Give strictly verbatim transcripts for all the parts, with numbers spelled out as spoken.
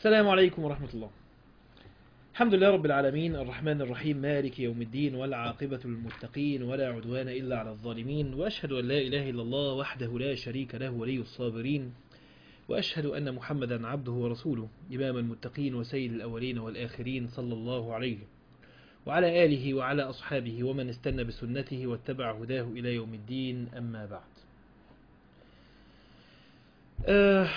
السلام عليكم ورحمة الله. الحمد لله رب العالمين الرحمن الرحيم مالك يوم الدين والعاقبة للمتقين ولا عدوان إلا على الظالمين، وأشهد أن لا إله إلا الله وحده لا شريك له ولي الصابرين، وأشهد أن محمدا عبده ورسوله إمام المتقين وسيد الأولين والآخرين صلى الله عليه وعلى آله وعلى أصحابه ومن استنى بسنته واتبع هداه إلى يوم الدين. أما بعد، أه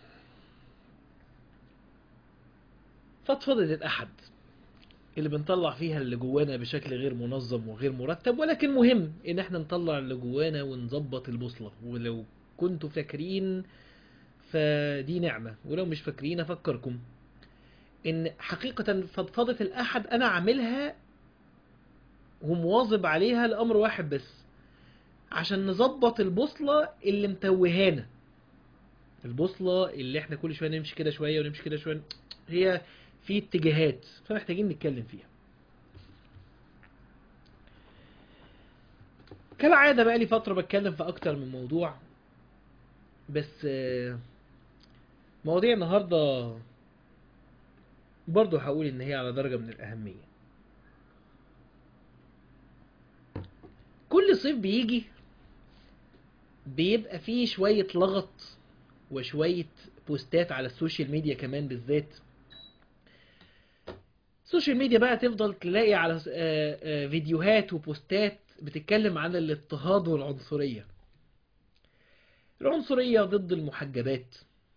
فضفضة الأحد اللي بنطلع فيها اللي جوانا بشكل غير منظم وغير مرتب، ولكن مهم ان احنا نطلع اللي جوانا ونظبط البوصلة. ولو كنتوا فاكرين فدي نعمة، ولو مش فاكرين افكركم ان حقيقة فضفضة الاحد انا عاملها ومواظب عليها لامر واحد بس، عشان نظبط البوصلة اللي متوهانا، البوصلة اللي احنا كل شوية نمشي كده شوية ونمشي كده شوية، هي في اتجاهات فمحتاجين نتكلم فيها. كالعادة بقى لي فترة بتكلم في أكتر من موضوع، بس مواضيع النهاردة برضو هقول إن هي على درجة من الأهمية. كل صيف بيجي بيبقى فيه شوية لغط وشوية بوستات على السوشيال ميديا كمان بالذات. السوشيال ميديا بقى تفضل تلاقي على فيديوهات وبوستات بتتكلم عن الاضطهاد والعنصرية، العنصرية ضد المحجبات،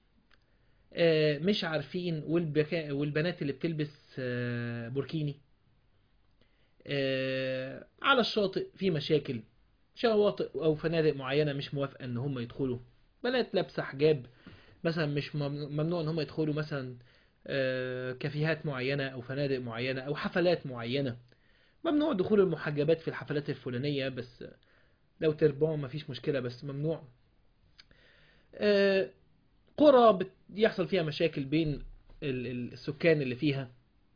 مش عارفين، والبنات اللي بتلبس بوركيني على الشاطئ في مشاكل، شواطئ او فنادق معينة مش موافقة ان هم يدخلوا، بنات لابسة حجاب مثلا مش ممنوع ان هم يدخلوا مثلا كافيهات معينة او فنادق معينة او حفلات معينة، ممنوع دخول المحجبات في الحفلات الفلانية، بس لو تربعوا مفيش مشكلة بس ممنوع. قرى بيحصل فيها مشاكل بين السكان اللي فيها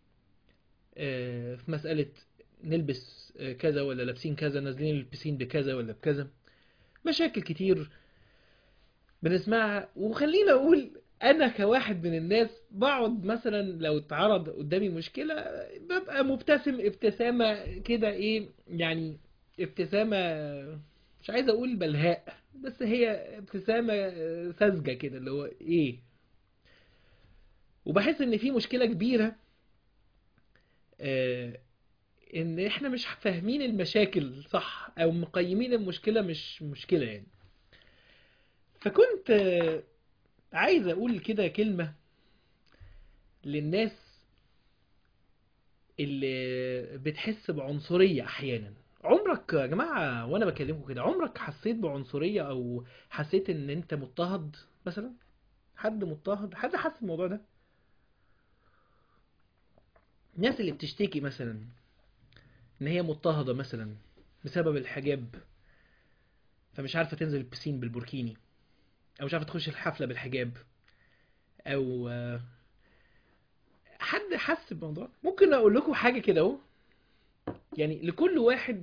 في مسألة نلبس كذا ولا لابسين كذا، نازلين البسين بكذا ولا بكذا، مشاكل كتير بنسمعها. وخلينا اقول انا كواحد من الناس بقعد مثلا لو اتعرض قدامي مشكلة ببقى مبتسم ابتسامة كده، ايه يعني، ابتسامة مش عايز اقول بلهاء، بس هي ابتسامة ساذجة كده اللي هو ايه، وبحس ان في مشكلة كبيرة، اه ان احنا مش فاهمين المشاكل صح او مقيمين المشكلة مش مشكلة يعني. فكنت اه عايز اقول كده كلمة للناس اللي بتحس بعنصرية احيانا. عمرك يا جماعة وانا بكلمكم كده، عمرك حسيت بعنصرية او حسيت ان انت مضطهد مثلا؟ حد مضطهد، حد حس بالموضوع ده؟ الناس اللي بتشتكي مثلا ان هي مضطهدة مثلا بسبب الحجاب، فمش عارفة تنزل البسين بالبوركيني، او مش عارفة تخش الحفلة بالحجاب، او حد حس بالموضوع. ممكن اقول لكم حاجة كده اهو، يعني لكل واحد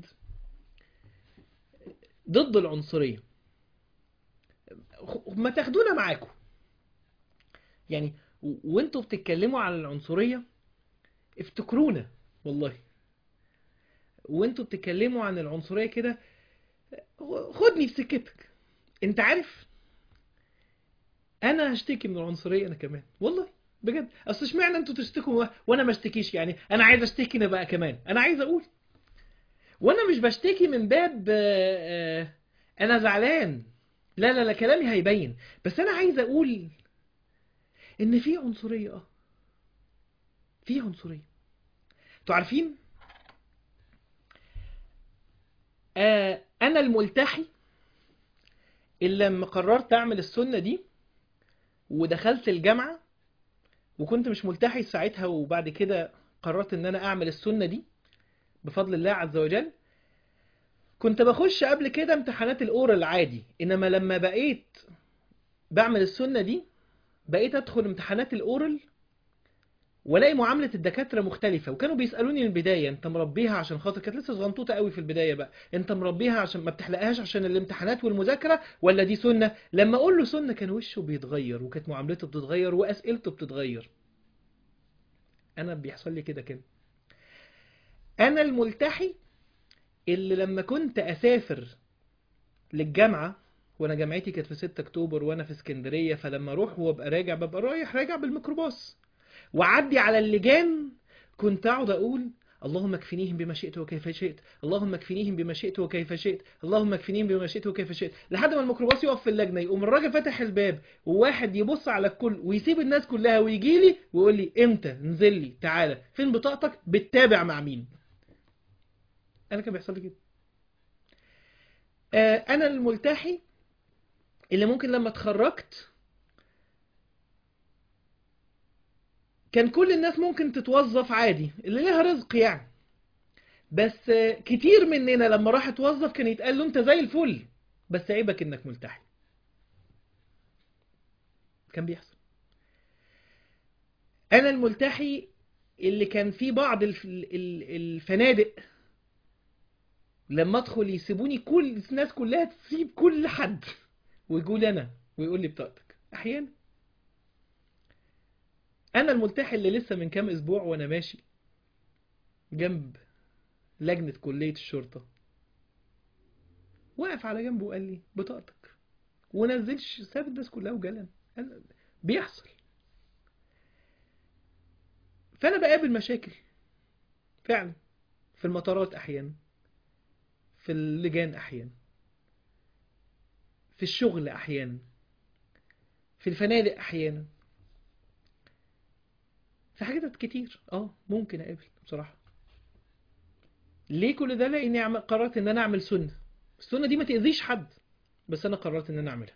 ضد العنصرية ما تاخدونا معاكم يعني، وانتوا بتتكلموا عن العنصرية افتكرونا والله، وانتوا بتتكلموا عن العنصرية كده خدني في سكتك. انت عارف انا هشتكي من العنصرية انا كمان والله بجد، اصل اشمعنى انتوا تشتكوا وانا ما اشتكيش؟ يعني انا عايز اشتكي انا بقى كمان، انا عايز اقول، وانا مش بشتكي من باب آآ آآ انا زعلان، لا لا لا كلامي هيبين، بس انا عايز اقول ان في عنصرية، اه في عنصرية. انتوا عارفين آه انا الملتحي اللي لما قررت اعمل السنة دي ودخلت الجامعة، وكنت مش ملتحي ساعتها، وبعد كده قررت ان انا اعمل السنة دي بفضل الله عز وجل، كنت بخش قبل كده امتحانات الاورال عادي، انما لما بقيت بعمل السنة دي بقيت ادخل امتحانات الاورال والاقي معاملة الدكاترة مختلفة. وكانوا بيسألوني من البداية انت مربيها عشان خاطر، كانت لسه صغنطوطة قوي في البداية بقى، انت مربيها عشان ما بتحلقهاش عشان الامتحانات والمذاكرة ولا دي سنة؟ لما اقول له سنة كان وشه بيتغير وكانت معاملته بتتغير واسئلته بتتغير. انا بيحصل لي كده كده. انا الملتحي اللي لما كنت اسافر للجامعة، وانا جامعتي كانت في ستة اكتوبر وانا في اسكندرية، فلما اروح وابقى راجع ببقى رايح راجع بالميكروباص وعدي على اللجان، كنت اقعد اقول اللهم اكفنيهم بما شئت وكيف شئت، اللهم اكفنيهم بما شئت وكيف شئت، اللهم اكفنيهم بما شئت وكيف شئت، لحد ما الميكروباص يقف في اللجنه، يقوم الراجل فاتح الباب وواحد يبص على الكل ويسيب الناس كلها ويجي لي ويقول لي امتى انزل لي، تعالى فين بطاقتك، بتتابع مع مين. انا كان بيحصل لي كده. آه انا الملتحي اللي ممكن لما اتخرجت كان كل الناس ممكن تتوظف عادي اللي ليها رزق يعني، بس كتير مننا لما راح اتوظف كان يتقال له انت زي الفل بس عيبك انك ملتحي. كان بيحصل. انا الملتحي اللي كان في بعض الف- ال- الفنادق لما ادخل يسيبوني، كل الناس كلها تسيب كل حد ويقول انا ويقول لي بطاقتك احيانا. انا الملتحي اللي لسه من كام اسبوع وانا ماشي جنب لجنة كلية الشرطة، واقف على جنبه وقال لي بطاقتك، ونزلش ساب الناس كلها وجلن. أنا- بيحصل. فانا بقابل مشاكل فعلا في المطارات احيانا، في اللجان احيانا، في الشغل احيانا، في الفنادق احيانا، في حاجات كتير اه ممكن اقابل بصراحة. ليه كل ده؟ لاني عم- قررت ان انا اعمل سنة. السنة دي ما تأذيش حد، بس انا قررت ان انا اعملها.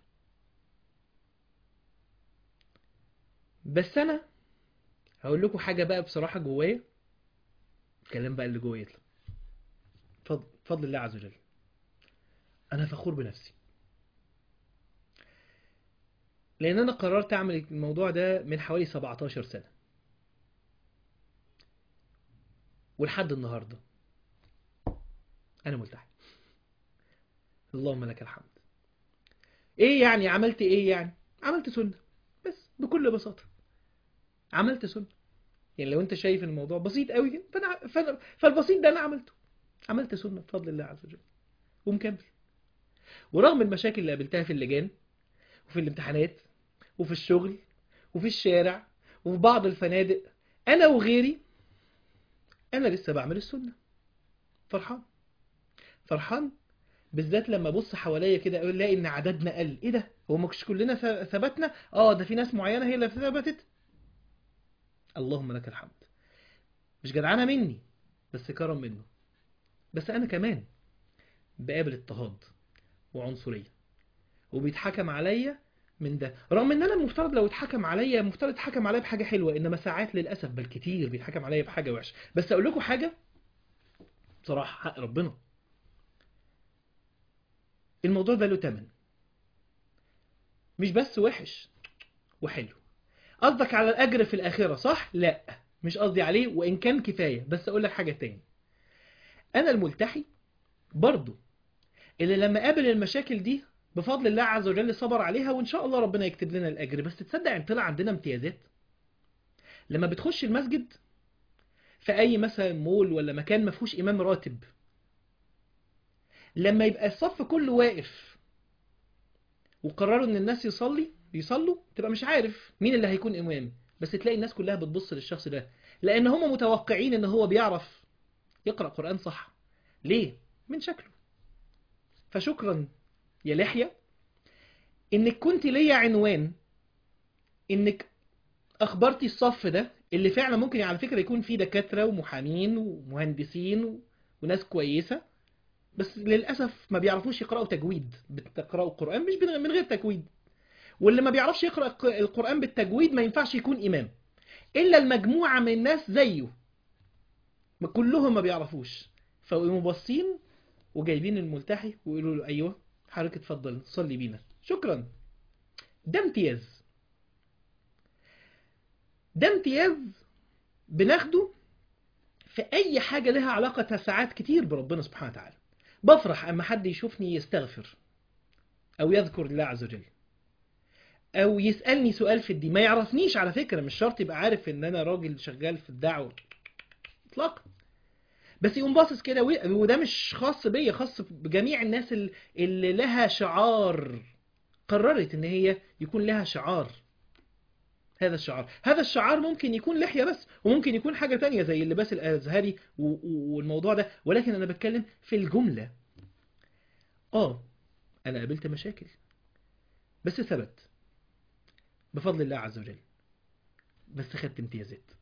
بس انا هقول لكم حاجة بقى بصراحة جوايا، الكلام بقى اللي جوايا يطلع. بفضل بفضل الله عز وجل انا فخور بنفسي، لان انا قررت اعمل الموضوع ده من حوالي سبعتاشر سنة ولحد النهاردة انا ملتحي. اللهم لك الحمد. ايه يعني عملت ايه؟ يعني عملت سنة، بس بكل بساطة عملت سنة. يعني لو انت شايف الموضوع بسيط قوي كده، فانا فأنا فالبسيط ده انا عملته. عملت سنة بفضل الله عز وجل ومكمل. ورغم المشاكل اللي قابلتها في اللجان وفي الامتحانات وفي الشغل وفي الشارع وفي بعض الفنادق، انا وغيري انا لسه بعمل السنة. فرحان. فرحان بالذات لما ابص حواليا كده اقول الاقي ان عددنا قل. ايه ده؟ هو مش كلنا ث- ثبتنا؟ اه ده في ناس معينة هي اللي ثبتت. اللهم لك الحمد. مش جدعانة مني، بس كرم منه. بس انا كمان بقابل اضطهاد وعنصرية وبيتحكم عليا من ده، رغم ان انا المفترض لو اتحكم عليا المفترض اتحكم عليا بحاجة حلوة، انما ساعات للأسف بل كتير بيتحكم عليا بحاجة وحشة. بس اقول لكم حاجة بصراحة حق ربنا، الموضوع ده له تمن. مش بس وحش وحلو. قصدك على الأجر في الآخرة صح؟ لا مش قصدي عليه، وإن كان كفاية، بس أقول لك حاجة تاني. أنا الملتحي برضو اللي لما قابل المشاكل دي بفضل الله عز وجل صبر عليها، وإن شاء الله ربنا يكتب لنا الأجر. بس تصدق ان طلع عندنا امتيازات لما بتخش المسجد في أي مثلا مول ولا مكان ما فيهوش إمام راتب، لما يبقى الصف كله واقف وقرروا إن الناس يصلي يصلوا، تبقى مش عارف مين اللي هيكون إمام، بس تلاقي الناس كلها بتبص للشخص ده لأن هم متوقعين إن هو بيعرف يقرأ قرآن صح. ليه؟ من شكله. فشكرا يا لحية إنك كنت ليا عنوان، إنك أخبرتي الصف ده اللي فعلا ممكن على فكرة يكون فيه دكاترة ومحامين ومهندسين و... وناس كويسة، بس للأسف ما بيعرفوش يقرأوا تجويد. بتقرأوا القرآن مش بن- من غير تجويد، واللي ما بيعرفش يقرأ الق- القرآن بالتجويد ما ينفعش يكون إمام، إلا المجموعة من الناس زيه ما كلهم ما بيعرفوش. فيقوموا باصين وجايبين الملتحي ويقولوا له ايوه حضرتك اتفضل صلي بينا شكرا. ده امتياز. ده امتياز بناخده في اي حاجة لها علاقة ساعات كتير بربنا سبحانه وتعالى. بفرح اما حد يشوفني يستغفر او يذكر الله عز وجل، او يسألني سؤال في الدين، ما يعرفنيش على فكرة، مش شرط يبقى عارف ان انا راجل شغال في الدعوة اطلاقا، بس يقوم باصص كده، وده مش خاص بيا، خاص بجميع الناس اللي لها شعار، قررت ان هي يكون لها شعار. هذا الشعار هذا الشعار ممكن يكون لحية بس، وممكن يكون حاجة تانية زي اللباس الازهري والموضوع ده، ولكن انا بتكلم في الجملة. اه انا قابلت مشاكل، بس ثبت بفضل الله عز وجل، بس خدت امتيازات،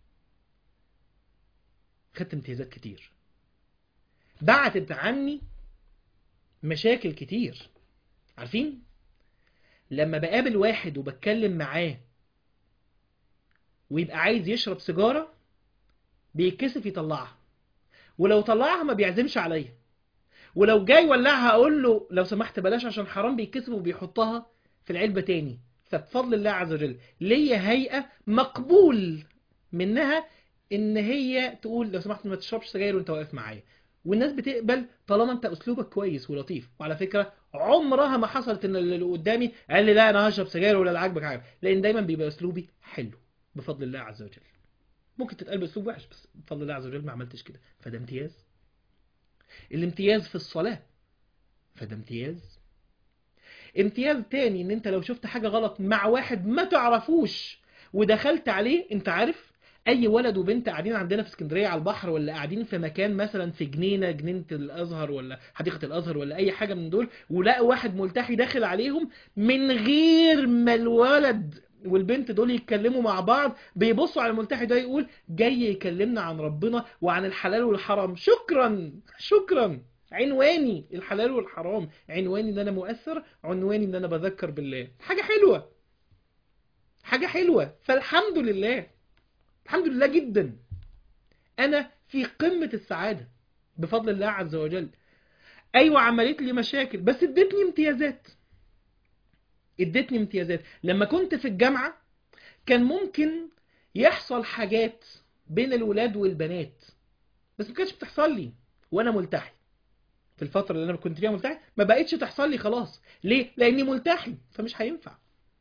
خدت امتيازات كتير، بعدت عني مشاكل كتير. عارفين لما بقابل واحد وبتكلم معاه ويبقى عايز يشرب سيجارة بيتكسف يطلعها، ولو طلعها ما بيعزمش عليا، ولو جاي ولعها اقول له لو سمحت بلاش عشان حرام، بيتكسف وبيحطها في العلبة تاني. فبفضل الله عز وجل ليا هيئة مقبول منها ان هي تقول لو سمحت ما تشربش سجاير وانت واقف معايا، والناس بتقبل طالما انت اسلوبك كويس ولطيف. وعلى فكرة عمرها ما حصلت ان اللي قدامي قال لي لا انا هشرب سجاير ولا اللي عاجبك عاجبك، لان دايما بيبقى اسلوبي حلو بفضل الله عز وجل. ممكن تتقال باسلوب وحش، بس بفضل الله عز وجل ما عملتش كده، فده امتياز. الامتياز في الصلاة، فده امتياز. امتياز تاني ان انت لو شفت حاجة غلط مع واحد ما تعرفوش ودخلت عليه، انت عارف اي ولد وبنت قاعدين عندنا في اسكندرية على البحر، ولا قاعدين في مكان مثلا في جنينة جنينة الازهر ولا حديقة الازهر ولا اي حاجة من دول، ولقوا واحد ملتحي داخل عليهم من غير ما الولد والبنت دول يتكلموا مع بعض، بيبصوا على الملتحي ده يقول جاي يكلمنا عن ربنا وعن الحلال والحرام، شكرا شكرا. عنواني الحلال والحرام، عنواني ان انا مؤثر، عنواني ان انا بذكر بالله. حاجة حلوة، حاجة حلوة، فالحمد لله، الحمد لله جدا. انا في قمة السعادة بفضل الله عز وجل. ايوه عملت لي مشاكل، بس ادتني امتيازات، ادتني امتيازات. لما كنت في الجامعة كان ممكن يحصل حاجات بين الولاد والبنات، بس ما كانتش بتحصل لي وانا ملتحي. في الفترة اللي انا كنت فيها ملتحي ما بقتش تحصل لي خلاص. ليه؟ لاني ملتحي فمش هينفع،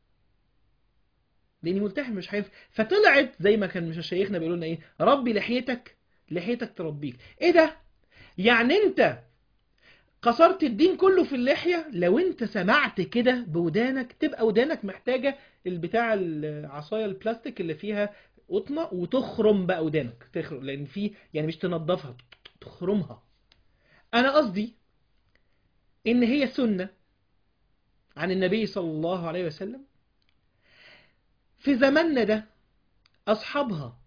لاني ملتحي مش هينفع. فطلعت زي ما كان مشايخنا بيقولوا لنا ايه، ربي لحيتك لحيتك تربيك. ايه ده؟ يعني انت قصرت الدين كله في اللحية؟ لو انت سمعت كده بودانك تبقى ودانك محتاجة البتاع العصاية البلاستيك اللي فيها قطنة وتخرم بقى ودانك، تخرم، لان في يعني مش تنظفها، تخرمها. انا قصدي ان هي سنة عن النبي صلى الله عليه وسلم في زماننا ده، اصحابها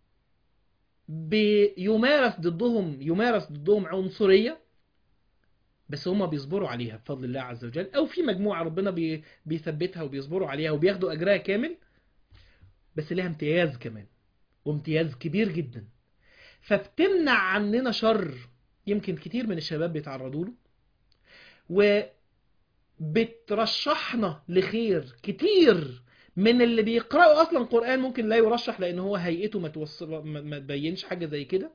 بيمارس ضدهم يمارس ضدهم عنصرية، بس هما بيصبروا عليها بفضل الله عز وجل، او في مجموعة ربنا بي بيثبتها وبيصبروا عليها وبياخدوا اجرها كامل، بس لها امتياز كمان، وامتياز كبير جدا. فبتمنع عننا شر يمكن كتير من الشباب بيتعرضوا له، وبترشحنا لخير كتير من اللي بيقرأوا اصلا قرآن ممكن لا يرشح لان هو هيئته ما توصل ما تبينش حاجة زي كده،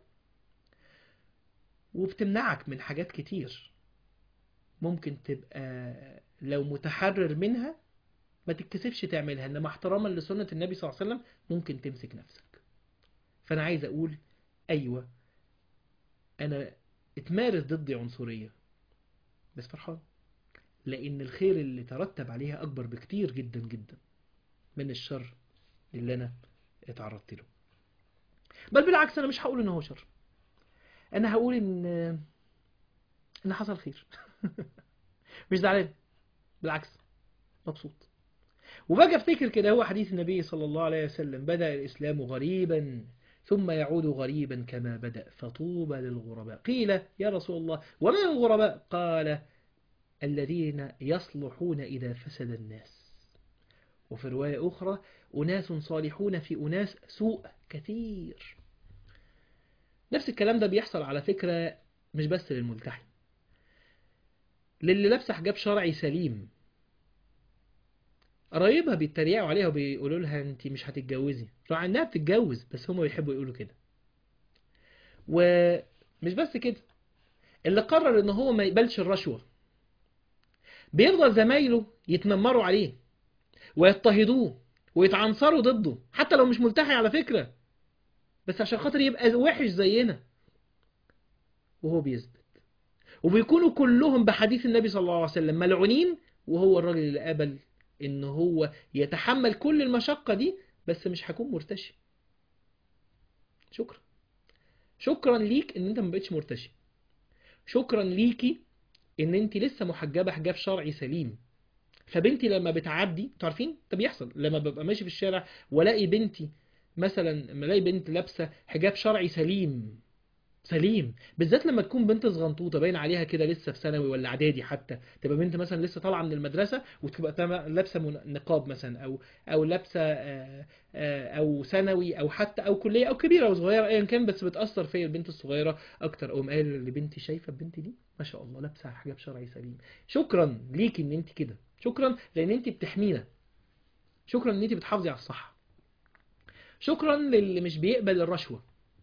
وبتمنعك من حاجات كتير ممكن تبقى لو متحرر منها ما تتكسفش تعملها، انما احتراما لسنة النبي صلى الله عليه وسلم ممكن تمسك نفسك. فانا عايز اقول ايوه انا اتمارس ضدي عنصرية، بس فرحان لان الخير اللي ترتب عليها اكبر بكتير جدا جدا من الشر اللي انا اتعرضت له. بل بالعكس انا مش هقول ان هو شر، انا هقول ان ان حصل خير. مش زعلان، بالعكس مبسوط. وبقى افتكر كده هو حديث النبي صلى الله عليه وسلم، بدأ الإسلام غريبا ثم يعود غريبا كما بدأ فطوبى للغرباء. قيل يا رسول الله ومن الغرباء؟ قال الذين يصلحون إذا فسد الناس. وفي رواية أخرى أناس صالحون في أناس سوء كثير. نفس الكلام ده بيحصل على فكرة مش بس للملتحي، للي لابسه حجاب شرعي سليم، قرايبها بيتريقوا عليها وبيقولوا لها انت مش هتتجوزي، مع انها بتتجوز بس هم بيحبوا يقولوا كده. ومش بس كده، اللي قرر ان هو ما يقبلش الرشوة بيفضل زمايله يتنمروا عليه ويضطهدوه ويتعنصروا ضده، حتى لو مش ملتحي على فكرة، بس عشان خاطر يبقى وحش زينا، وهو بيثبت. وبيكونوا كلهم بحديث النبي صلى الله عليه وسلم ملعونين، وهو الراجل اللي قبل ان هو يتحمل كل المشقة دي، بس مش هكون مرتشي. شكرا. شكرا ليك ان انت ما بقتش مرتشي. شكرا ليكي ان انت لسه محجبة حجاب شرعي سليم. فبنتي لما بتعدي، انتوا عارفين ده بيحصل، لما ببقى ماشي في الشارع والاقي بنتي مثلا، لما الاقي بنت لابسه حجاب شرعي سليم سليم، بالذات لما تكون بنت صغنطوطه باين عليها كده لسه في ثانوي ولا اعدادي، حتى تبقى بنت مثلا لسه طالعه من المدرسه وتبقى تم- لابسه من- نقاب مثلا، او او لابسه آه، آه، او ثانوي، او حتى او كليه، او كبيره او صغيره ايا كان، بس بتاثر فيا البنت الصغيره اكتر. اقوم قايل لبنتي شايفه البنت دي ما شاء الله لابسه حجاب شرعي سليم. شكرا ليكي ان انت كده. شكرا لان انت بتحمينا. شكرا ان انت بتحافظي على الصح. شكرا للي مش بيقبل الرشوه.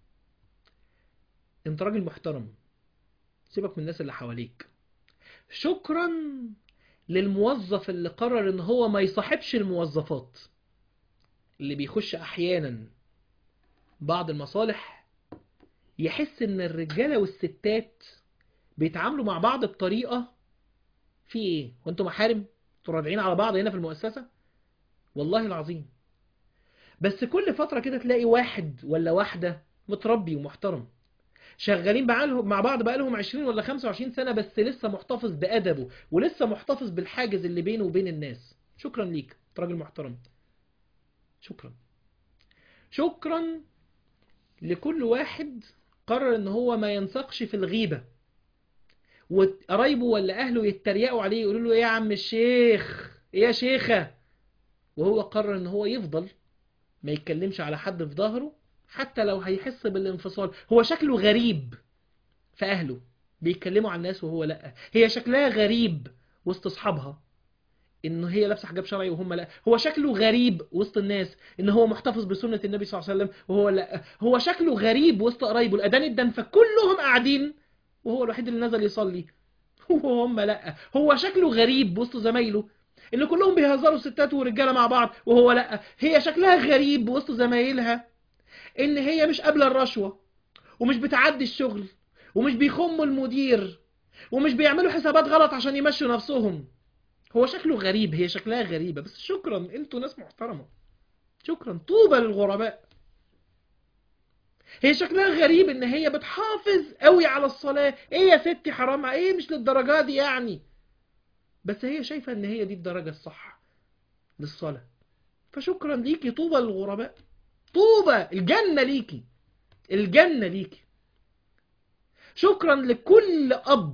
انت راجل محترم، سيبك من الناس اللي حواليك. شكرا للموظف اللي قرر ان هو ما يصاحبش الموظفات، اللي بيخش احيانا بعض المصالح يحس ان الرجاله والستات بيتعاملوا مع بعض بطريقه، في ايه وانتوا محارم؟ انتوا راجعين على بعض هنا في المؤسسه؟ والله العظيم. بس كل فتره كده تلاقي واحد ولا واحده متربي ومحترم، شغالين بقالهم مع بعض بقالهم عشرين ولا خمسة وعشرين سنة، بس لسه محتفظ بأدبه ولسه محتفظ بالحاجز اللي بينه وبين الناس. شكرا ليك، انت راجل محترم. شكرا. شكرا لكل واحد قرر ان هو ما ينسقش في الغيبة، وقرايبه ولا اهله يتريقوا عليه يقولوا له ايه يا عم الشيخ، ايه يا شيخة، وهو قرر ان هو يفضل ما يتكلمش على حد في ظهره، حتى لو هيحس بالانفصال. هو شكله غريب فأهله بيتكلموا عن الناس وهو لأ، هي شكلها غريب وسط أصحابها إنه هي لابسة حجاب شرعي وهم لأ، هو شكله غريب وسط الناس إن هو محتفظ بسنة النبي صلى الله عليه وسلم وهو لأ، هو شكله غريب وسط قرايبه الأذان الدن فكلهم قاعدين وهو الوحيد اللي نزل يصلي وهم لأ، هو شكله غريب وسط زمايله إن كلهم بيهزروا ستات ورجالة مع بعض وهو لأ، هي شكلها غريب وسط زمايلها إن هي مش قابلة الرشوة ومش بتعدي الشغل ومش بيخموا المدير ومش بيعملوا حسابات غلط عشان يمشوا نفسهم. هو شكله غريب، هي شكلها غريبة، بس شكرا انتوا ناس محترمة. شكرا. طوبى للغرباء. هي شكلها غريب ان هي بتحافظ قوي على الصلاة، ايه يا ستي حرام، ايه مش للدرجة دي يعني، بس هي شايفة ان هي دي الدرجة الصح للصلاة. فشكرا ليكي. طوبى للغرباء. طوبى، الجنة ليكي، الجنة ليكي. شكرا لكل أب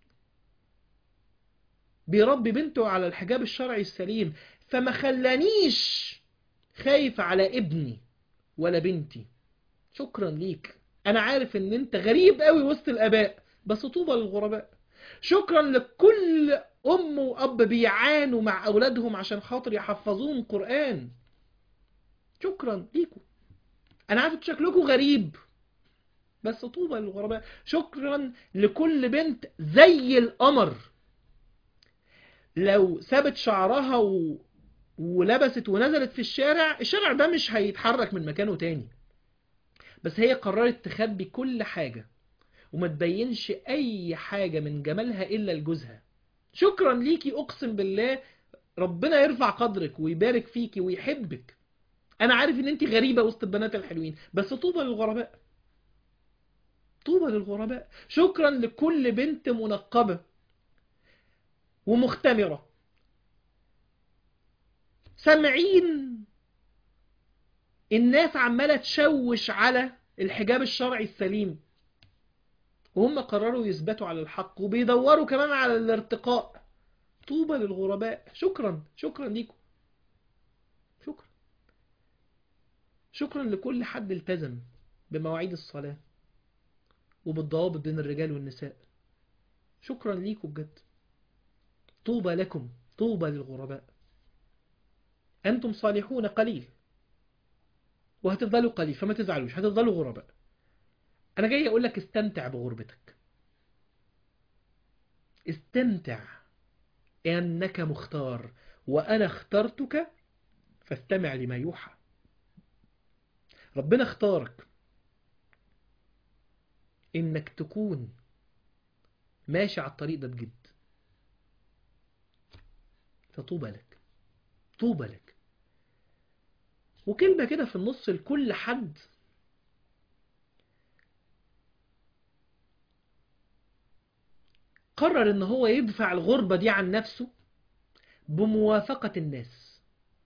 بيربي بنته على الحجاب الشرعي السليم، فما خلانيش خايف على ابني ولا بنتي. شكرا ليك. انا عارف ان انت غريب قوي وسط الاباء، بس طوبى للغرباء. شكرا لكل ام واب بيعانوا مع اولادهم عشان خاطر يحفظوهم قرآن. شكرا ليكم. انا عارف شكلكم غريب، بس طوبى للغرباء. شكرا لكل بنت زي القمر لو سابت شعرها و... ولبست ونزلت في الشارع، الشارع ده مش هيتحرك من مكانه تاني، بس هي قررت تخبي كل حاجة وما تبينش اي حاجة من جمالها الا لجوزها. شكرا ليكي. اقسم بالله ربنا يرفع قدرك ويبارك فيكي ويحبك. انا عارف ان انت غريبة وسط البنات الحلوين، بس طوبى للغرباء. طوبى للغرباء. شكرا لكل بنت منقبة ومختمرة سامعين الناس عمالة تشوش على الحجاب الشرعي السليم، وهم قرروا يثبتوا على الحق وبيدوروا كمان على الارتقاء. طوبى للغرباء. شكرا. شكرا ليكم. شكرا. شكرا لكل حد التزم بمواعيد الصلاة وبالضوابط بين الرجال والنساء. شكرا ليكم بجد. طوبى لكم. طوبى للغرباء. أنتم صالحون قليل وهتفضلوا قليل، فما تزعلوش، هتفضلوا غرباء. أنا جاي أقول لك استمتع بغربتك. استمتع إنك مختار، وأنا اخترتك فاستمع لما يوحى. ربنا اختارك انك تكون ماشي على الطريق ده بجد، فطوبى لك، طوبى لك. وكلمة كده في النص لكل حد قرر ان هو يدفع الغربة دي عن نفسه بموافقة الناس.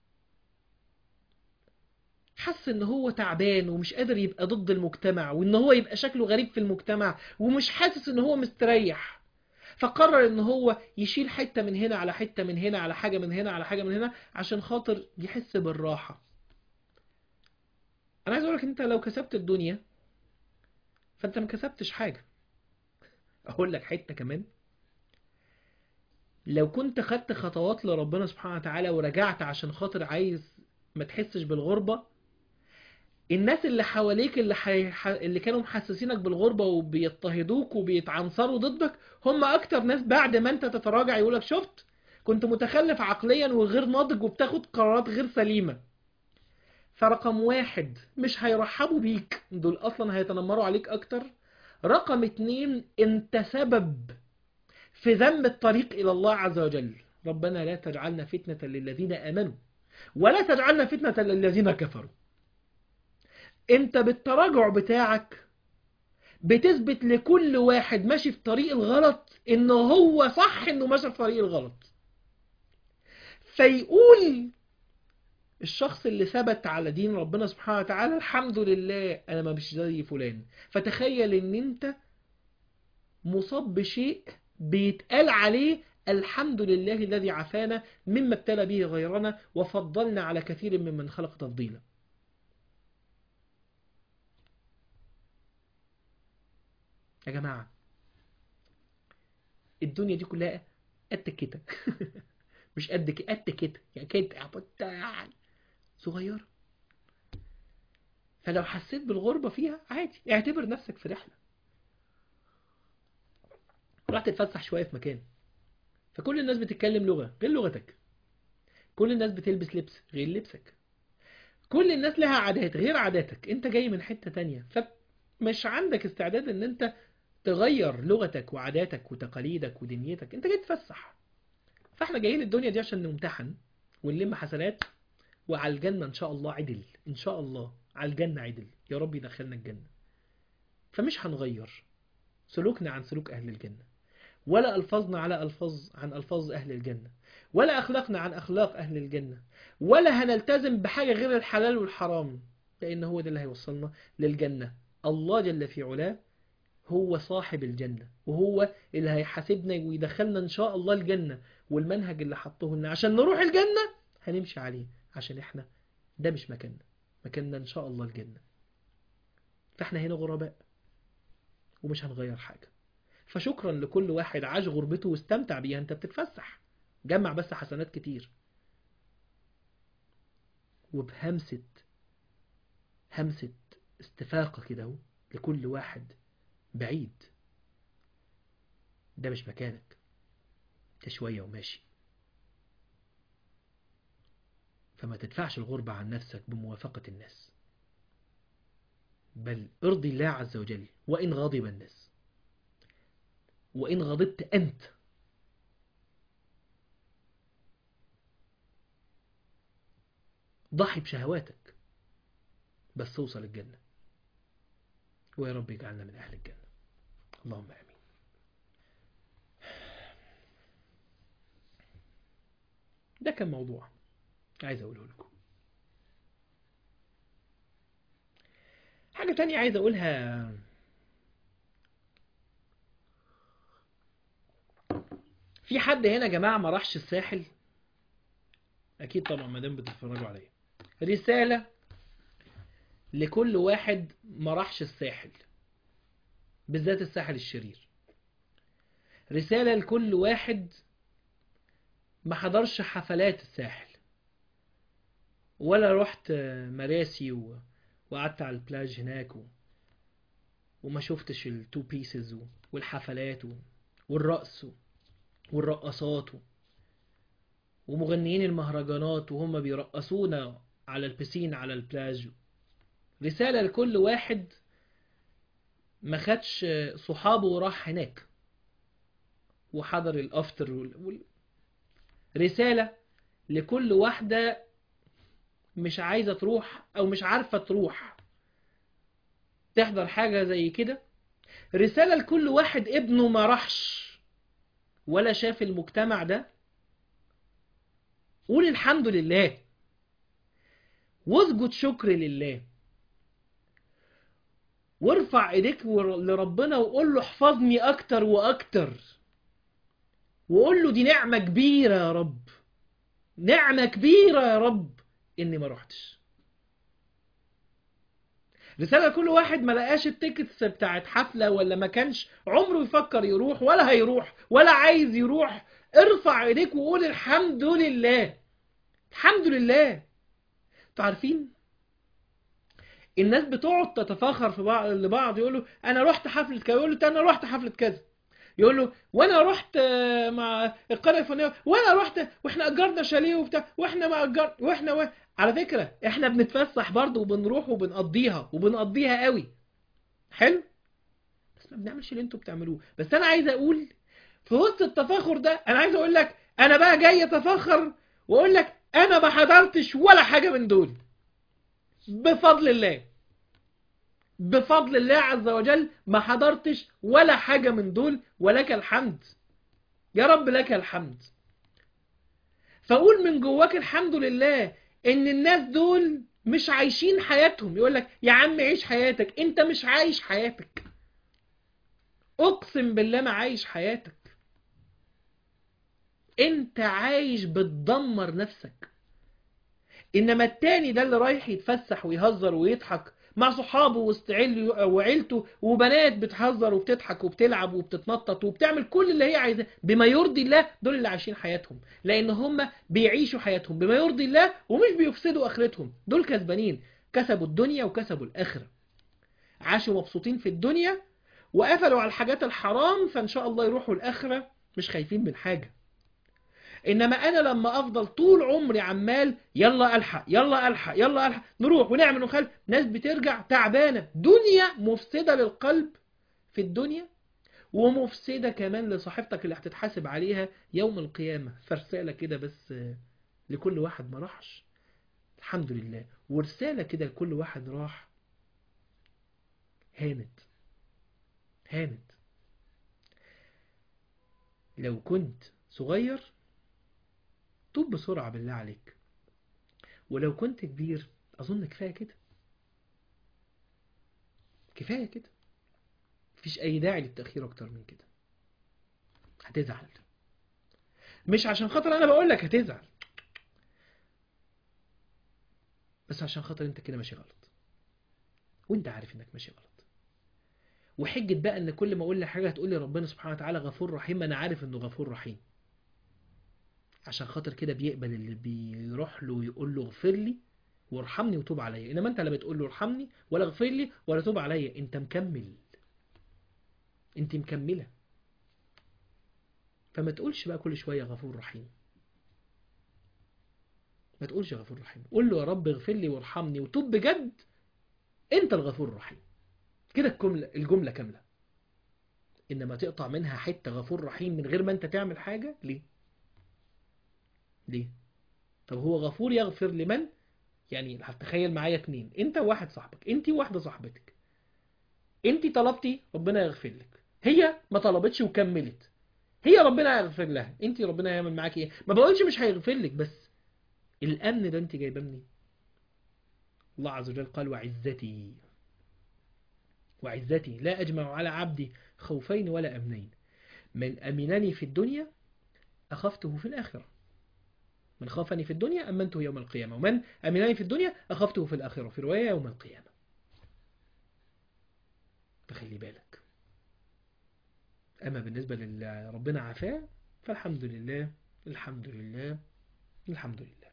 حس ان هو تعبان ومش قادر يبقى ضد المجتمع، وان هو يبقى شكله غريب في المجتمع، ومش حاسس ان هو مستريح، فقرر ان هو يشيل حتة من هنا على حتة من هنا على حاجة من هنا على حاجة من هنا عشان خاطر يحس بالراحة. انا عايز اقولك انت لو كسبت الدنيا فانت ما كسبتش حاجة. اقول لك حتة كمان، لو كنت خدت خطوات لربنا سبحانه وتعالى ورجعت عشان خاطر عايز ما تحسش بالغربة، الناس اللي حواليك اللي, حي... اللي كانوا محسسينك بالغربة وبيضطهدوك وبيتعنصروا ضدك هم اكتر ناس بعد ما انت تتراجع يقولك شفت كنت متخلف عقليا وغير ناضج وبتاخد قرارات غير سليمة. فرقم واحد مش هيرحبوا بيك، دول اصلا هيتنمروا عليك اكتر. رقم اتنين انت سبب في ذم الطريق الى الله عز وجل. ربنا لا تجعلنا فتنة للذين امنوا ولا تجعلنا فتنة للذين كفروا. انت بالتراجع بتاعك بتثبت لكل واحد ماشي في طريق الغلط انه هو صح انه ماشي في طريق الغلط. فيقول الشخص اللي ثبت على دين ربنا سبحانه وتعالى الحمد لله انا ما مش زي فلان. فتخيل ان انت مصاب بشيء بيتقال عليه الحمد لله الذي عافانا مما ابتلى به غيرنا وفضلنا على كثير ممن خلق تفضيلا. يا جماعة الدنيا دي كلها قد كده مش قد كده، قد كده يعني كده صغيرة. فلو حسيت بالغربة فيها عادي اعتبر نفسك في رحلة، راح تتفسح شوية في مكان، فكل الناس بتتكلم لغة غير لغتك، كل الناس بتلبس لبس غير لبسك، كل الناس لها عادات غير عاداتك، انت جاي من حتة تانية فمش عندك استعداد ان انت تغير لغتك وعاداتك وتقاليدك ودنيتك، انت جاي تتفسح. فاحنا جايين الدنيا دي عشان نمتحن ونلم حسنات، وعلى الجنة ان شاء الله عدل، ان شاء الله على الجنة عدل، يا رب يدخلنا الجنة. فمش هنغير سلوكنا عن سلوك أهل الجنة، ولا ألفظنا على ألفاظ عن ألفاظ أهل الجنة، ولا أخلاقنا عن أخلاق أهل الجنة، ولا هنلتزم بحاجة غير الحلال والحرام، لأن هو ده اللي هيوصلنا للجنة. الله جل في علاه هو صاحب الجنة، وهو اللي هيحاسبنا ويدخلنا إن شاء الله الجنة، والمنهج اللي حطه لنا عشان نروح الجنة هنمشي عليه، عشان إحنا ده مش مكاننا، مكاننا إن شاء الله الجنة. فإحنا هنا غرباء ومش هنغير حاجة. فشكرا لكل واحد عاش غربته واستمتع بيها. انت بتتفسح، جمع بس حسنات كتير، وبهمسة همسة استفاقة كده لكل واحد بعيد، ده مش مكانك، ده شوية وماشي. فما تدفعش الغربة عن نفسك بموافقة الناس، بل ارضي الله عز وجل وإن غضب الناس، وإن غضبت أنت ضحي بشهواتك بس توصل الجنة. ويا رب يجعلنا من أهل الجنة، اللهم آمين. ده كان موضوع عايز أقوله لكم. حاجة تانية عايز أقولها، في حد هنا يا جماعة ما راحش الساحل؟ أكيد طبعا ما دام بتتفرجوا عليا. رسالة لكل واحد ما راحش الساحل، بالذات الساحل الشرير. رسالة لكل واحد ما حضرش حفلات الساحل، ولا رحت مراسي و... وقعدت على البلاج هناك و... وما شفتش التو بيسز و... والحفلات و... والرقص و... والرقصات و... ومغنيين المهرجانات وهم بيرقصونا على البسين على البلاج. رسالة لكل واحد ما خدش صحابه وراح هناك وحضر الافتر وال... وال... رسالة لكل واحدة مش عايزة تروح او مش عارفة تروح تحضر حاجة زي كده. رسالة لكل واحد ابنه ما راحش ولا شاف المجتمع ده. قول الحمد لله واسجد شكر لله وارفع ايديك لربنا وقول له احفظني اكتر واكتر، وقول له دي نعمة كبيرة يا رب، نعمة كبيرة يا رب اني ما روحتش. رسالة لكل واحد ما لقاش التيكتس بتاعت حفلة ولا ما كانش عمره يفكر يروح ولا هيروح ولا عايز يروح. ارفع ايديك وقول الحمد لله. الحمد لله. انتوا عارفين الناس بتقعد تتفاخر في بعض لبعض، يقولوا انا رحت حفلة كذا، يقول له انا رحت حفلة كذا، يقول له وانا رحت مع القرية الفلانية، وانا رحت واحنا اجرنا شاليه وبتاع، واحنا ما اجر واحنا و... على فكرة احنا بنتفسح برضه وبنروح وبنقضيها وبنقضيها قوي حلو، بس ما بنعملش اللي انتوا بتعملوه. بس انا عايز اقول في وسط التفاخر ده، انا عايز اقول لك انا بقى جاي اتفاخر واقول لك انا ما حضرتش ولا حاجة من دول بفضل الله. بفضل الله عز وجل ما حضرتش ولا حاجة من دول، ولك الحمد يا رب، لك الحمد. فقول من جواك الحمد لله ان الناس دول مش عايشين حياتهم. يقولك يا عم عيش حياتك، انت مش عايش حياتك، اقسم بالله ما عايش حياتك، انت عايش بتدمر نفسك. انما التاني ده اللي رايح يتفسح ويهزر ويضحك مع صحابه وسط وعيلته وبنات بتهزر وبتضحك وبتلعب وبتتنطط وبتعمل كل اللي هي عايزاه بما يرضي الله، دول اللي عايشين حياتهم، لان هم بيعيشوا حياتهم بما يرضي الله ومش بيفسدوا اخرتهم. دول كسبانين، كسبوا الدنيا وكسبوا الاخره، عاشوا مبسوطين في الدنيا وقفلوا على الحاجات الحرام، فان شاء الله يروحوا الاخره مش خايفين من حاجه. انما انا لما افضل طول عمري عمال يلا الحق يلا الحق يلا الحق نروح ونعمل ونخلي، ناس بترجع تعبانه، دنيا مفسده للقلب في الدنيا ومفسده كمان لصاحبتك اللي هتتحاسب عليها يوم القيامه. فرساله كده بس لكل واحد ما راحش الحمد لله، ورساله كده لكل واحد راح هانت هانت. لو كنت صغير توب بسرعة بالله عليك، ولو كنت كبير أظن كفاية كده، كفاية كده، مفيش أي داعي للتأخير أكتر من كده. هتزعل، مش عشان خاطر أنا بقول لك هتزعل، بس عشان خاطر أنت كده ماشي غلط وأنت عارف إنك ماشي غلط. وحجة بقى إن كل ما أقول لك حاجة هتقول لي ربنا سبحانه وتعالى غفور رحيم، أنا عارف إنه غفور رحيم، عشان خاطر كده بيقبل اللي بيروح له ويقول له اغفر لي وارحمني وتوب عليا. انما انت لا بتقول له ارحمني ولا اغفر لي ولا توب عليا، انت مكمل، انت مكمله. فما تقولش بقى كل شويه غفور رحيم، ما تقولش غفور رحيم، قول له يا رب اغفر لي وارحمني وتوب بجد، انت الغفور الرحيم. كده الجمله الجمله كامله. انما تقطع منها حته غفور رحيم من غير ما انت تعمل حاجه، ليه؟ ليه؟ طب هو غفور يغفر لمن؟ يعني هتخيل معايا اتنين، انت وواحد صاحبك، انت وواحده صاحبتك، انت طلبتي ربنا يغفر لك، هي ما طلبتش وكملت، هي ربنا هيغفر لها، انت ربنا هيعمل معاكي ايه؟ ما بقولش مش هيغفر لك، بس الامن ده انت جايباه منين؟ الله عز وجل قال وعزتي وعزتي لا اجمع على عبدي خوفين ولا امنين، من امنني في الدنيا اخفته في الاخره، من خافني في الدنيا امنته يوم القيامه، ومن امنني في الدنيا اخفته في الاخره، في روايه يوم القيامه. فخلي بالك. أما بالنسبة لربنا عافاه فالحمد لله، الحمد لله، الحمد لله.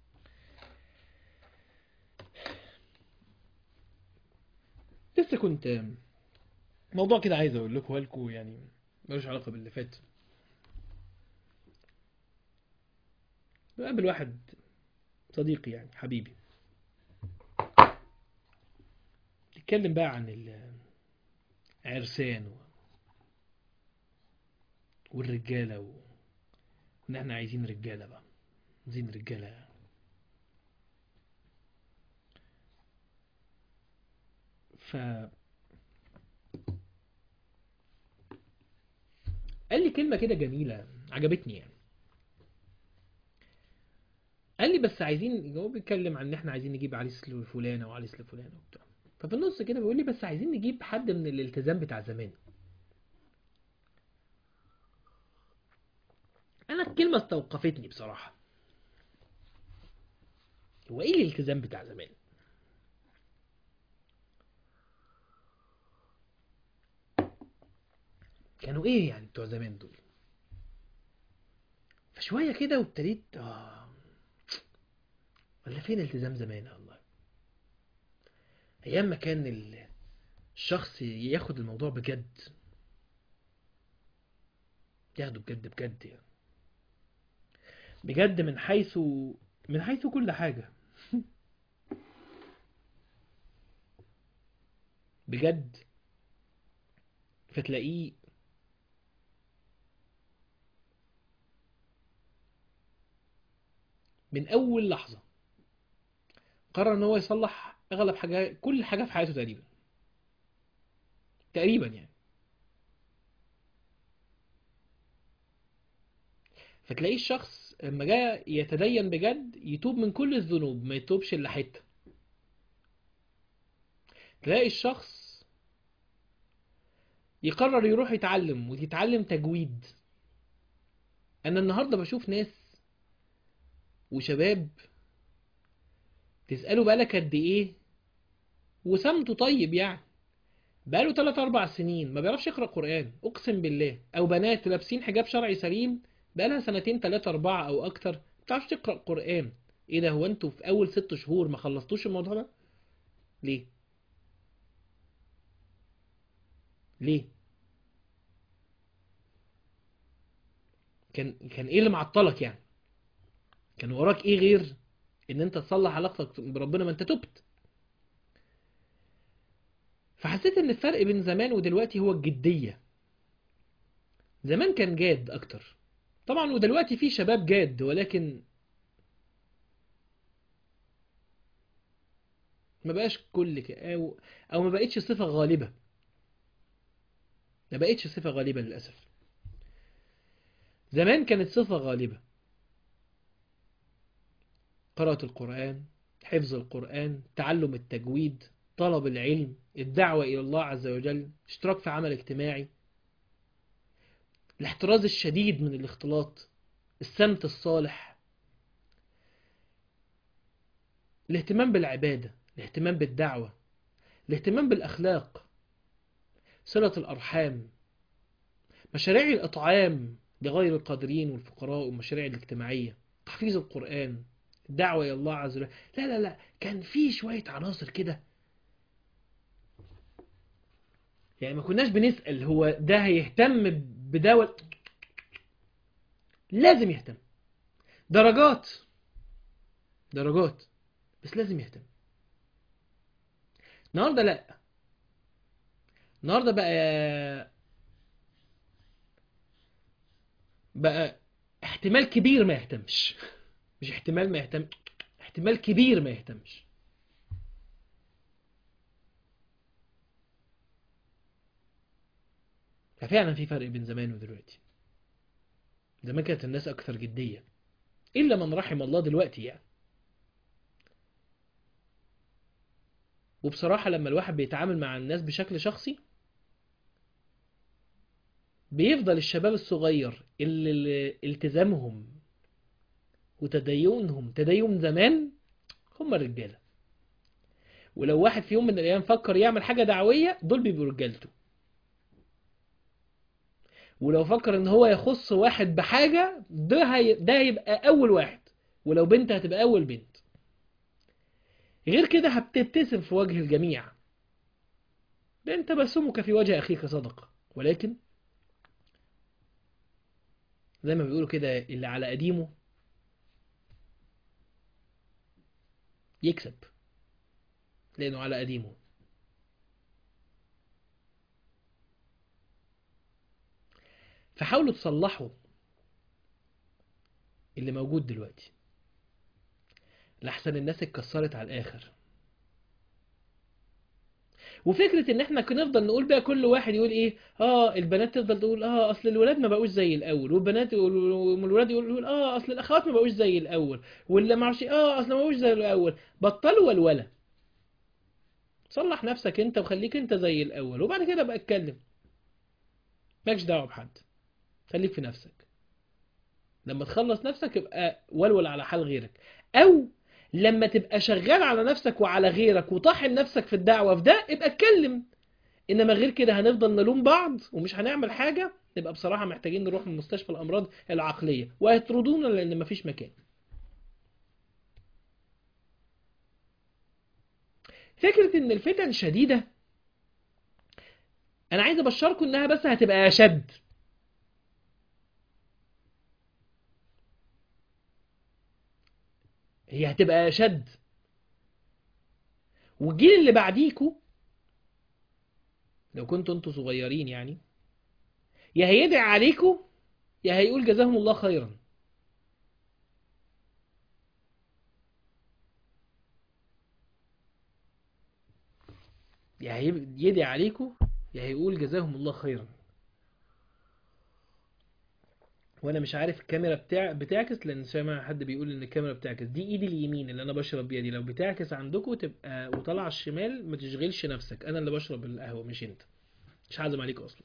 لسه كنت موضوع كده عايز أقول لكم لكم يعني ملوش علاقة باللي فات. بقابل واحد صديقي يعني حبيبي، نتكلم بقى عن العرسان و- والرجالة و- وإن إحنا عايزين رجالة بقى، عايزين رجالة. فقال لي كلمة كده جميلة عجبتني يعني. قال لي بس عايزين، هو بيتكلم عن ان احنا عايزين نجيب عريس لفلانة وعريس لفلانة وبتاع، ففي النص كده بيقول لي بس عايزين نجيب حد من الالتزام بتاع زمان. انا الكلمة استوقفتني بصراحة. هو ايه الالتزام بتاع زمان؟ كانوا ايه يعني بتوع زمان دول؟ فشوية كده وابتديت اه ولا فين التزام زمان يا الله؟ ايام ما كان ال- الشخص ياخد الموضوع بجد، ياخده بجد بجد يعني. بجد من حيث من حيث كل حاجة. بجد. فتلاقيه من اول لحظة قرر ان هو يصلح اغلب حاجة، كل حاجة في حياته تقريبا. تقريبا يعني. فتلاقيه الشخص لما جاء يتدين بجد يتوب من كل الذنوب، ما يتوبش الا حتة. تلاقي الشخص يقرر يروح يتعلم ويتعلم تجويد. انا النهارده بشوف ناس وشباب تسأله بقالك قد ايه وسمته طيب يعني، بقاله تلات اربع سنين ما بيعرفش يقرأ قرآن اقسم بالله، او بنات لابسين حجاب شرعي سليم بقالها سنتين تلاتة اربعة او اكتر ما بتعرفش تقرأ قرآن. ايه ده؟ هو انتوا في اول ست شهور ما خلصتوش الموضوع ده؟ ليه؟ ليه؟ كان كان ايه اللي معطلك يعني؟ كان وراك ايه غير ان انت تصلح علاقتك بربنا؟ ما انت تبت. فحسيت ان الفرق بين زمان ودلوقتي هو الجدية. زمان كان جاد اكتر طبعا، ودلوقتي في شباب جاد، ولكن ما بقاش كل ك... او او ما بقتش صفة غالبة. ما بقتش صفة غالبة للأسف. زمان كانت صفة غالبة: قراءة القرآن، حفظ القرآن، تعلم التجويد، طلب العلم، الدعوة إلى الله عز وجل، اشتراك في عمل اجتماعي، الاحتراز الشديد من الاختلاط، السمت الصالح، الاهتمام بالعبادة، الاهتمام بالدعوة، الاهتمام بالأخلاق، صلة الأرحام، مشاريع الإطعام لغير القادرين والفقراء، والمشاريع الاجتماعية، تحفيظ القرآن، الدعوة إلى الله عز وجل. لا لا لا، كان في شوية عناصر كده يعني ما كناش بنسأل هو ده هيهتم بده ولا- لازم يهتم. درجات، درجات، بس لازم يهتم. النهارده لا. النهارده بقى بقى احتمال كبير ما يهتمش. مش احتمال ما يهتم، احتمال كبير ما يهتمش. ففعلا في فرق بين زمان ودلوقتي. زمان كانت الناس اكثر جدية، الا من رحم الله دلوقتي يعني. وبصراحة لما الواحد بيتعامل مع الناس بشكل شخصي بيفضل الشباب الصغير اللي اللي التزامهم وتدينهم تدين زمان هم الرجالة. ولو واحد في يوم من الايام فكر يعمل حاجة دعوية دول بيبقوا رجالته. ولو فكر ان هو يخص واحد بحاجة ده هي... ده هيبقى اول واحد. ولو بنت هتبقى اول بنت. غير كده هتبتسم في وجه الجميع، لان تبسمك في وجه اخيك صدقة. ولكن زي ما بيقولوا كده اللي على قديمه يكسب لانه على قديمه. فحاولوا تصلحوا اللي موجود دلوقتي لحسن الناس اتكسرت على الاخر. وفكرة ان احنا نفضل نقول بقى كل واحد يقول ايه، اه البنات تفضل تقول اه اصل الولاد ما بقوش زي الاول، والبنات والولاد يقول اه اصل الاخوات ما بقوش زي الاول، واللي ما اعرفش اه اصل ما بقوش زي الاول. بطلوا ولوله، صلح نفسك انت وخليك انت زي الاول، وبعد كده بقى اتكلم. مالكش دعوه بحد، خليك في نفسك. لما تخلص نفسك يبقى ولول على حال غيرك، او لما تبقى شغال على نفسك وعلى غيرك وطاحن نفسك في الدعوه في ده ابقى اتكلم. انما غير كده هنفضل نلوم بعض ومش هنعمل حاجه. نبقى بصراحه محتاجين نروح من مستشفى الامراض العقليه وهيطردونا لان مفيش مكان. فكره ان الفتن شديده، انا عايز ابشركم انها بس هتبقى اشد. هي هتبقى اشد، والجيل اللي بعديكوا لو كنتوا انتوا صغيرين يعني، يا هيدعي عليكوا يا هيقول جزاهم الله خيرا. يا هيدعي عليكوا يا هيقول جزاهم الله خيرا. وانا مش عارف الكاميرا بتاع بتعكس، لان سامع حد بيقول ان الكاميرا بتعكس. دي ايدي اليمين اللي انا بشرب بيها دي، لو بتعكس عندكم تبقى وطلع على الشمال ما تشغلش نفسك، انا اللي بشرب القهوه مش انت. مش هعزم عليك اصلا.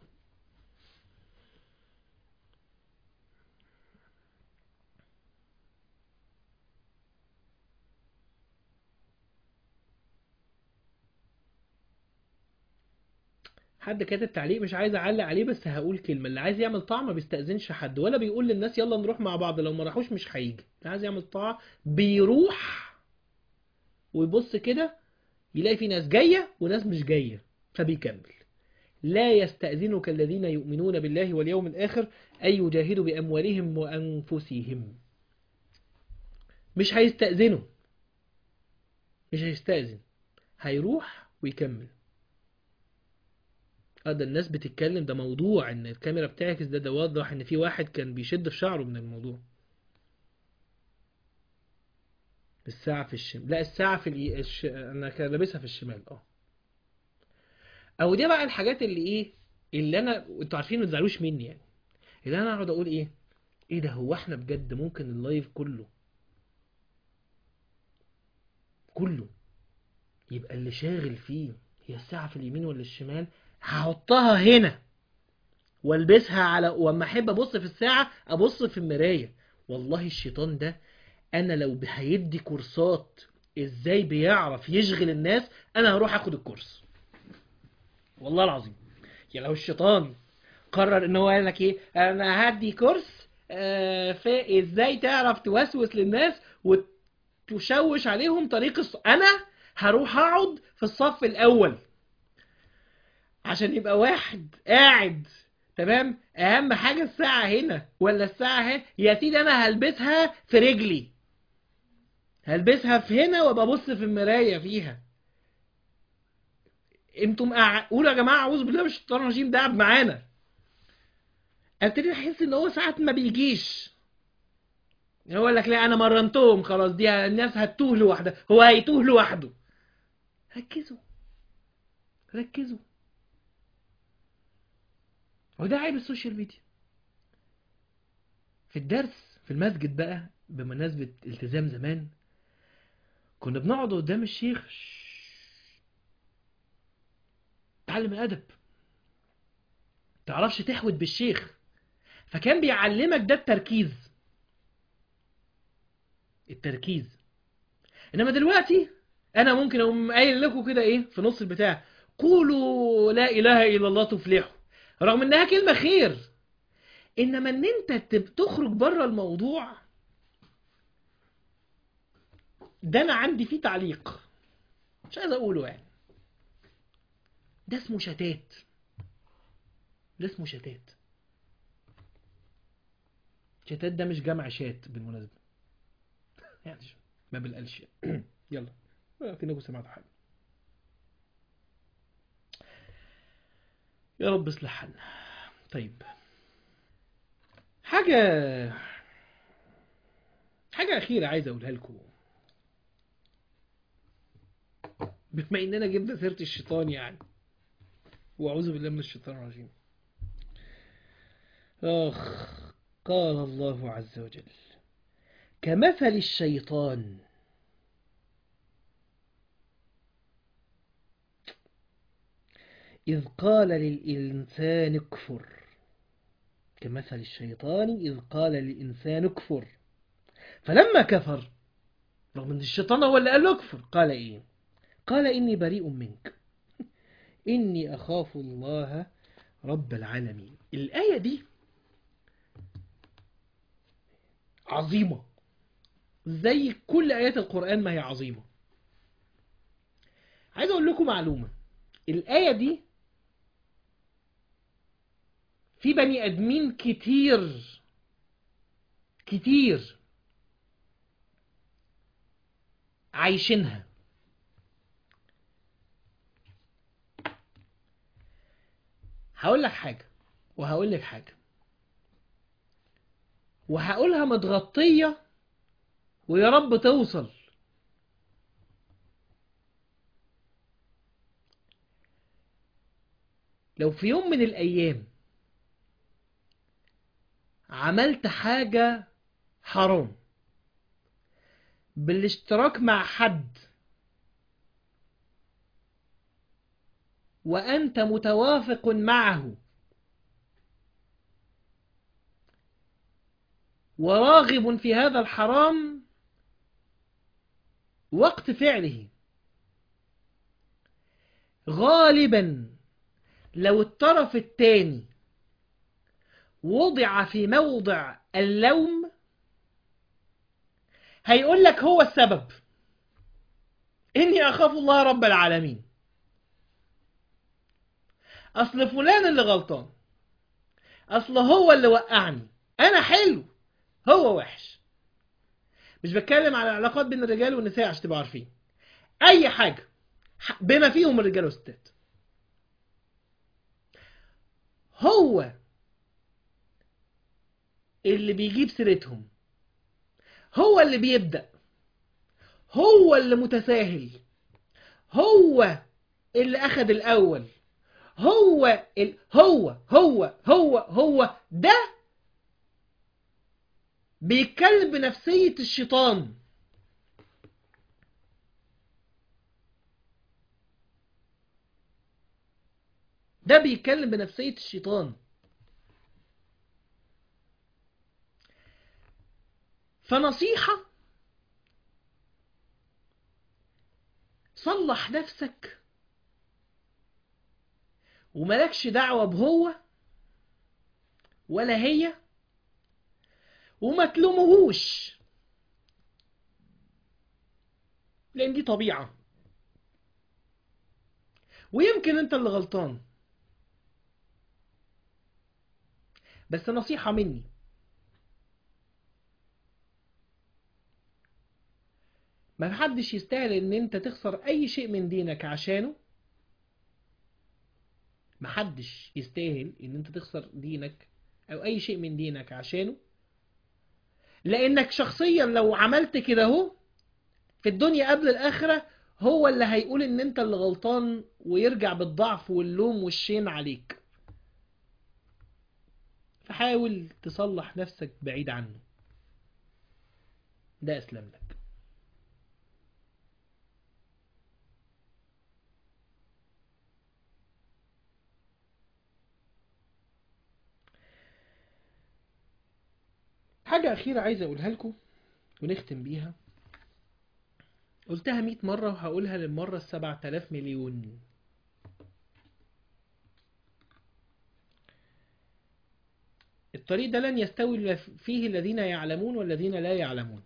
حد كاتب تعليق مش عايز اعلق عليه بس هقول كلمه، اللي عايز يعمل طاعه ما بيستأذنش حد ولا بيقول للناس يلا نروح مع بعض، لو ما راحوش مش هيجي. اللي عايز يعمل طاعه بيروح ويبص كده يلاقي في ناس جايه وناس مش جايه فبيكمل. لا يستأذنك الذين يؤمنون بالله واليوم الآخر أن يجاهدوا بأموالهم وأنفسهم. مش هيستأذنوا، مش هيستأذن، هيروح ويكمل. اه ده الناس بتتكلم، ده موضوع ان الكاميرا بتعكس، ده ده واضح ان في واحد كان بيشد في شعره من الموضوع. الساعة في الشمال، لا الساعة في الي... الش... انا كان لابسها في الشمال اه. او دي بقى الحاجات اللي ايه، اللي انا انتوا عارفين ما تزعلوش مني يعني، اللي انا اقعد اقول ايه، ايه ده هو احنا بجد ممكن اللايف كله كله يبقى اللي شاغل فيه هي الساعة في اليمين ولا الشمال؟ هحطها هنا والبسها على، واما احب ابص في الساعة ابص في المراية. والله الشيطان ده انا لو هيدي كورسات ازاي بيعرف يشغل الناس انا هروح اخد الكورس والله العظيم. يعني لو الشيطان قرر ان هو قال لك ايه انا هدي كورس آه في ازاي تعرف توسوس للناس وتشوش عليهم طريق الص... انا هروح اقعد في الصف الاول عشان يبقى واحد قاعد تمام. اهم حاجة الساعة هنا ولا الساعة هنا يا سيدي، انا هلبسها في رجلي، هلبسها في هنا وابقى ابص في المراية فيها. انتم أع... قولوا يا جماعة اعوذ بالله من الشيطان الرجيم ده قاعد معانا. ابتدي احس ان هو ساعات ما بيجيش، يقول لك لا انا مرنتهم خلاص دي الناس هتوه لوحدها، هو هيتوه لوحده. ركزوا ركزوا. وده عيب السوشيال ميديا. في الدرس في المسجد بقى بمناسبة التزام زمان كنا بنقعد قدام الشيخ تعلم الادب، تعرفش تحود بالشيخ، فكان بيعلمك ده التركيز، التركيز. انما دلوقتي انا ممكن اقوم قايل لكم كده ايه في نص البتاع، قولوا لا اله الا الله تفلحوا، رغم انها كلمة خير. انما ان انت تخرج بره الموضوع ده انا عندي فيه تعليق مش عايز اقوله يعني. ده اسمه شتات، ده اسمه شتات. شتات ده مش جمع شات بالمناسبة يعني ما بالقالش يلا. كأنكم سمعتوا حاجة. يا رب اصلح حالنا. طيب، حاجة حاجة أخيرة عايز أقولها لكم، بما إننا جبنا سيرة الشيطان يعني، وأعوذ بالله من الشيطان الرجيم. آخ، قال الله عز وجل: كمثل الشيطان إذ قال للإنسان اكفر. كمثل الشيطان إذ قال للإنسان اكفر فلما كفر، رغم أن الشيطان هو اللي قال له اكفر، قال إيه؟ قال إني بريء منك إني أخاف الله رب العالمين. الآية دي عظيمة زي كل آيات القرآن ما هي عظيمة. عايز أقول لكم معلومة، الآية دي في بني أدمين كتير كتير عايشينها. هقول لك حاجة وهقول لك حاجة وهقولها متغطية ويا رب توصل. لو في يوم من الأيام عملت حاجة حرام بالاشتراك مع حد وأنت متوافق معه وراغب في هذا الحرام وقت فعله، غالبا لو الطرف الثاني وضع في موضع اللوم هيقول لك هو السبب، إني أخاف الله رب العالمين، أصل فلان اللي غلطان، أصل هو اللي وقعني، أنا حلو هو وحش. مش بتكلم على العلاقات بين الرجال والنساء عشان تبقوا عارفين، أي حاجة بما فيهم الرجال والستات، هو اللي بيجيب سيرتهم، هو اللي بيبدأ، هو اللي متساهل، هو اللي أخد الأول، هو ال... هو هو هو هو ده بيتكلم بنفسية الشيطان. ده بيتكلم بنفسية الشيطان. فنصيحة، صلح نفسك وملكش دعوة بهو ولا هي، وما تلومهوش لأن دي طبيعة، ويمكن انت اللي غلطان. بس نصيحة مني، ما حدش يستاهل ان انت تخسر اي شيء من دينك عشانه. ما حدش يستاهل ان انت تخسر دينك او اي شيء من دينك عشانه، لانك شخصيا لو عملت كده اهو في الدنيا قبل الاخرة هو اللي هيقول ان انت اللي غلطان ويرجع بالضعف واللوم والشين عليك. فحاول تصلح نفسك بعيد عنه، ده اسلم لك. حاجة أخيرة عايز أقولها لكم ونختم بيها، قلتها مئة مرة وهقولها للمرة السبعة آلاف مليون. الطريق ده لن يستوي فيه الذين يعلمون والذين لا يعلمون،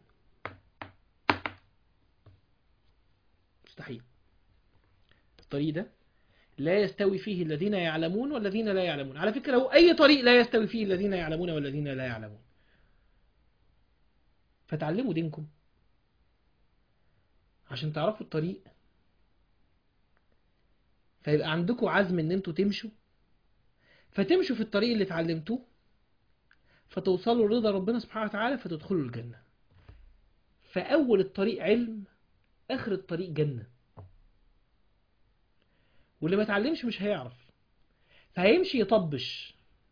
مستحيل. الطريق ده لا يستوي فيه الذين يعلمون والذين لا يعلمون. على فكرة هو أي طريق لا يستوي فيه الذين يعلمون والذين لا يعلمون. فتعلموا دينكم، عشان تعرفوا الطريق، فيبقى عندكم عزم ان انتوا تمشوا، فتمشوا في الطريق اللي اتعلمتوه، فتوصلوا لرضا ربنا سبحانه وتعالى، فتدخلوا الجنة. فأول الطريق علم، آخر الطريق جنة. واللي ما اتعلمش مش هيعرف، فهيمشي يطبش،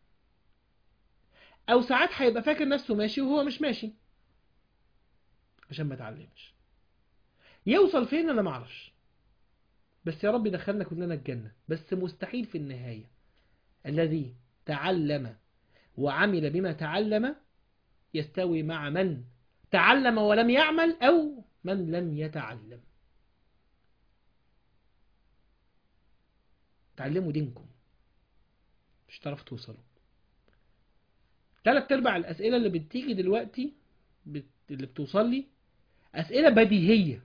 أو ساعات هيبقى فاكر نفسه ماشي وهو مش ماشي عشان ما اتعلمش. يوصل فين أنا معرفش، بس يا رب دخلنا كلنا الجنة. بس مستحيل في النهاية الذي تعلم وعمل بما تعلم يستوي مع من تعلم ولم يعمل، أو من لم يتعلم. تعلموا دينكم مش هتعرفوا توصلوا. ثلاث ارباع الأسئلة اللي بتيجي دلوقتي بت... اللي بتوصل لي أسئلة بديهية،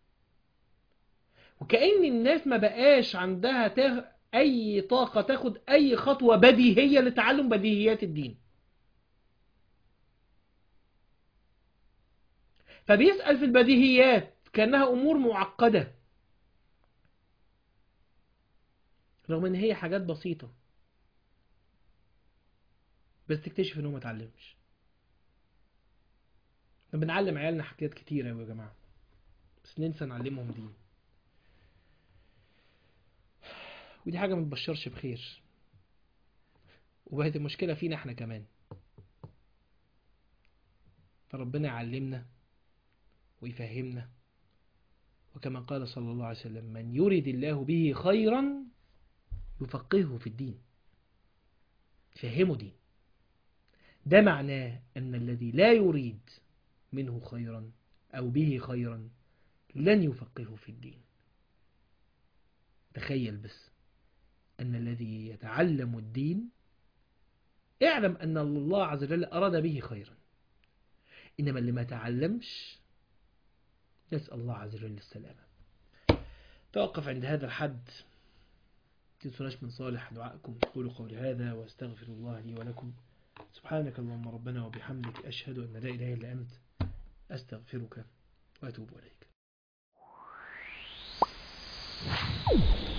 وكأن الناس ما بقاش عندها تاخ... أي طاقة تاخد أي خطوة بديهية لتعلم بديهيات الدين. فبيسأل في البديهيات كأنها أمور معقدة، رغم ان هي حاجات بسيطة، بس تكتشف انه ما اتعلمش. احنا بنعلم عيالنا حاجات كتيرة يا جماعة، بس ننسى نعلمهم دين، ودي حاجة ما تبشرش بخير، وبقت المشكلة فينا احنا كمان. فربنا يعلمنا ويفهمنا، وكما قال صلى الله عليه وسلم: من يريد الله به خيرا يفقهه في الدين. فهمه دين. ده معناه أن الذي لا يريد منه خيرا أو به خيرا لن يفقهه في الدين. تخيل بس أن الذي يتعلم الدين اعلم أن الله عز وجل أراد به خيرا، إنما اللي ما تعلمش نسأل الله عز وجل السلامة. توقف عند هذا الحد. تنسوناش من صالح دعائكم. قولوا قولي هذا واستغفر الله لي ولكم. سبحانك اللهم ربنا وبحمدك، أشهد أن لا إله إلا أنت، أستغفرك وأتوب إليك.